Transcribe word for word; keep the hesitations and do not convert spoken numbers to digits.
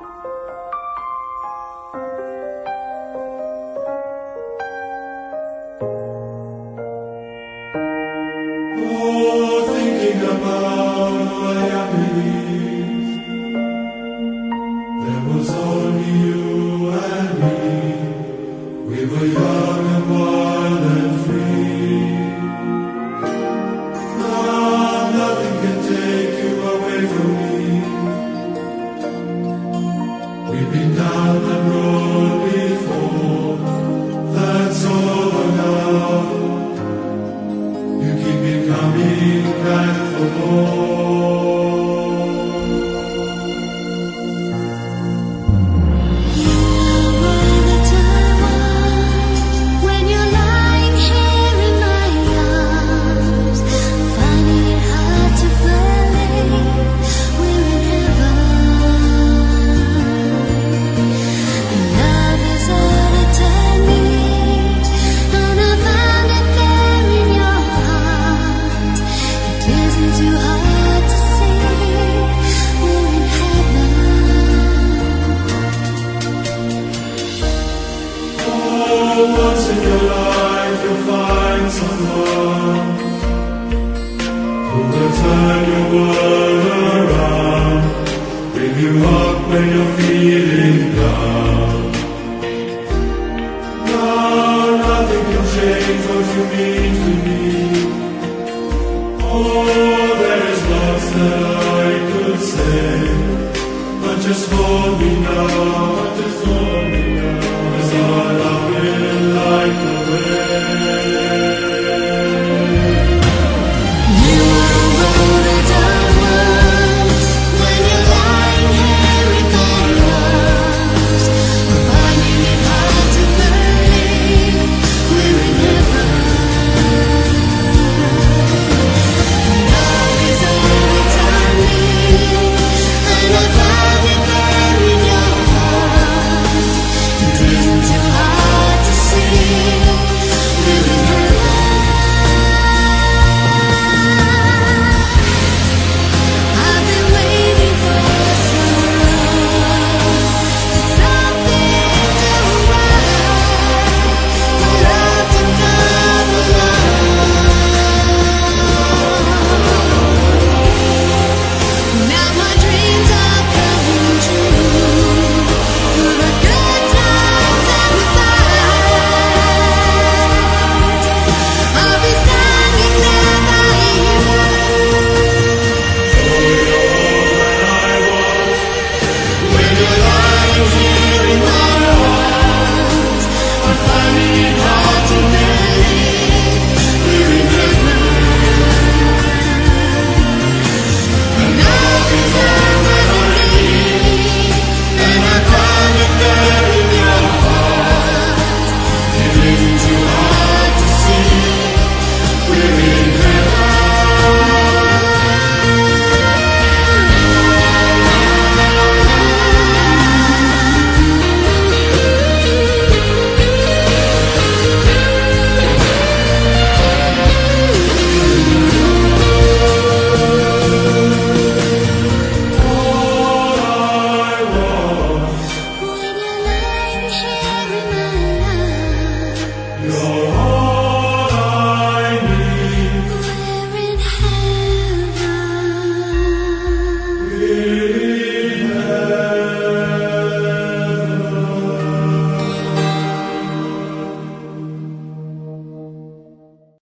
Oh, thinking about my younger years, there was only you and me. We were young and wild and free. Now nothing can take you away from me. We've been down the road before, that's over now. You keep me coming back for more. You were the time when you're lying here in my arms, finding it hard to believe we're in heaven. And love is all that I need, and I found it there in your heart. It isn't too hard to see we're in heaven. Oh, once in your life you'll find someone who will turn your world around, bring you up when you're feeling down. Now nothing can change what you mean to me. Oh, there is lots that I could say, but just hold me now, just hold